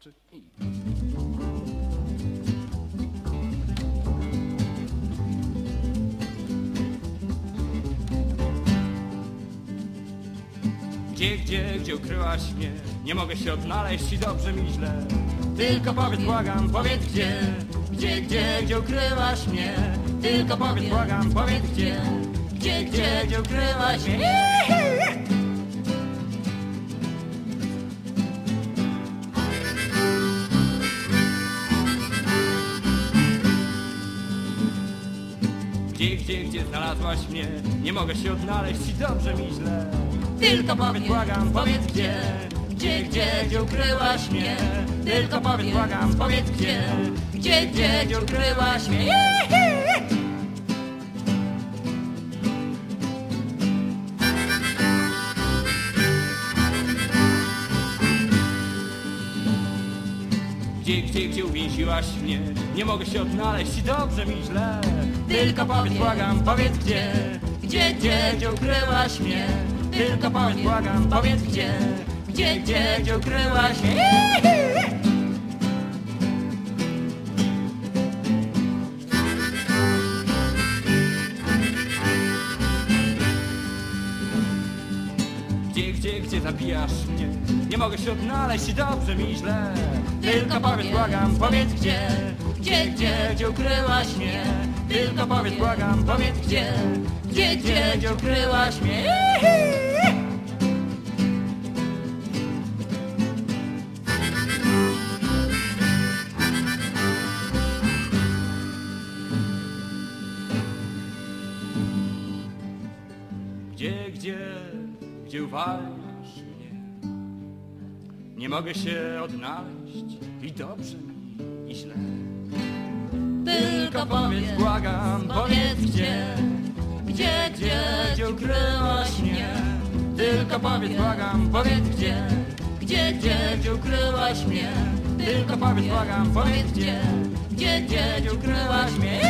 3 i... Gdzie ukryłaś mnie? Nie mogę się odnaleźć i dobrze mi źle. Tylko powiedz, błagam, powiedz gdzie ukryłaś mnie? Tylko powiedz, błagam, powiedz gdzie ukryłaś mnie? Gdzie znalazłaś mnie? Nie mogę się odnaleźć i dobrze mi źle. Tylko powiedz, błagam, powiedz gdzie ukryłaś mnie? Tylko powiedz, błagam, powiedz gdzie ukryłaś mnie? Gdzie uwięziłaś mnie? Nie mogę się odnaleźć i dobrze mi źle. Tylko powiedz, błagam, powiedz gdzie ukryłaś mnie? Tylko powiedz, błagam, powiedz gdzie ukryłaś mnie? Gdzie zabijasz mnie? Nie mogę się odnaleźć i dobrze mi źle. Tylko powiedz, błagam, powiedz gdzie ukryłaś mnie? Tylko powiedz, błagam, powiedz gdzie ukryłaś mnie? Gdzie uwalniasz mnie? Nie mogę się odnaleźć i dobrze mi i źle. Tylko powiedz, błagam, powiedz gdzie ukryłaś mnie? Tylko powiedz, błagam, powiedz gdzie ukryłaś mnie? Tylko powiedz, błagam, powiedz gdzie ukryłaś mnie?